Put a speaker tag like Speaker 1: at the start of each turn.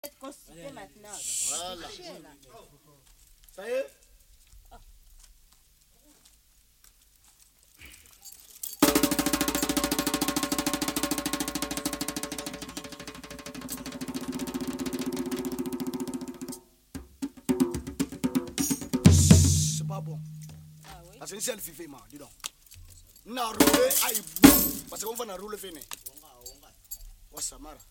Speaker 1: être constitué maintenant.
Speaker 2: Voilà. Ça y est? C'est pas bon.
Speaker 1: Ah oui?
Speaker 2: Parce que c'est le fifi, dis donc. On a roulé, aïe, bon. Parce qu'on va rouler fini. Ouais, ça marche.